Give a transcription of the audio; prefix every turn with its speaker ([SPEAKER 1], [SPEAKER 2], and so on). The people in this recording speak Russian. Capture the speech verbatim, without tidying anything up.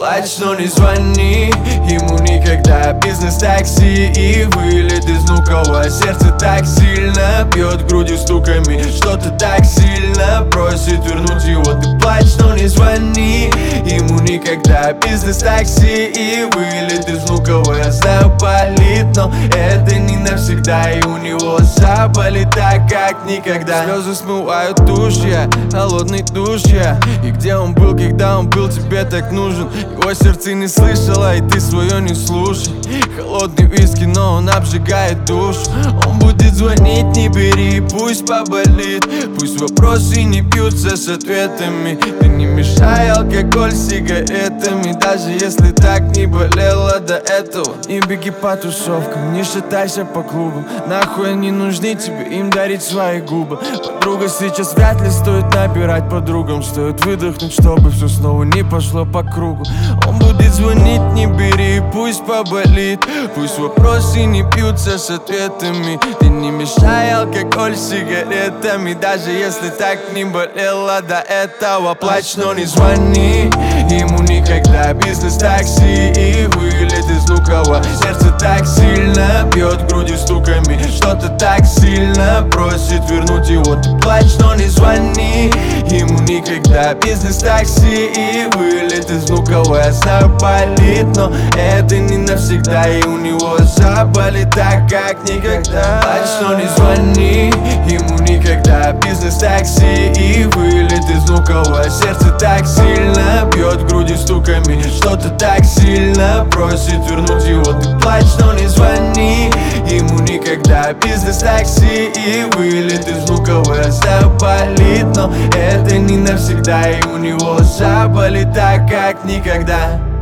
[SPEAKER 1] Плачь, но не звони ему никогда. Бизнес-такси и вылет из внукового. Сердце так сильно бьет грудью стуками, что-то так сильно просит вернуть его. Ты плачь, но не звони ему никогда. Бизнес-такси и вылет из внукового. Я знаю, болит, но это не навсегда. И у него заболит так, как никогда. Слезы смывают душ, я холодный душ, я. И где он был, когда он был тебе так нужен? Его сердце не слышало, и ты свое не слушай. Холодный виски, но он обжигает душу. Он будет звонить, не бери, пусть поболит. Пусть вопросы не бьются с ответами. Ты не мешай алкоголь с сигаретами. Даже если так не болело до этого. Не беги по тусовкам, не шатайся по клубам. Нахуй они нужны тебе, им дарить свои губы. Подруга, сейчас вряд ли стоит набирать подругам. Стоит выдохнуть, чтобы все снова не пошло по кругу. Он будет звонить, не бери, пусть поболит. Пусть вопросы не бьются с ответами. Ты не мешай алкоголь с сигаретами. Даже если так не болело до этого. Плачь, но не звони ему никогда. Бизнес-такси и вылет из лукова. Сердце так сильно бьет грудью стуками, что-то так сильно просит вернуть его. Ты плачь, но не звони ему никогда. Бизнес-такси и вылет из внукового. Я знаю, болит, но это не навсегда. И у него заболит так, как никогда. Плачь, но не звони ему никогда. Бизнес-такси и вылет из внукового. Сердце так сильно бьет грудью стуками, что-то так сильно просит вернуть его. Ты плачь, но не звони ему никогда. Бизнес-такси и вылет из внукового. Я знаю, болит, но это не навсегда. И у него заболит так, как никогда.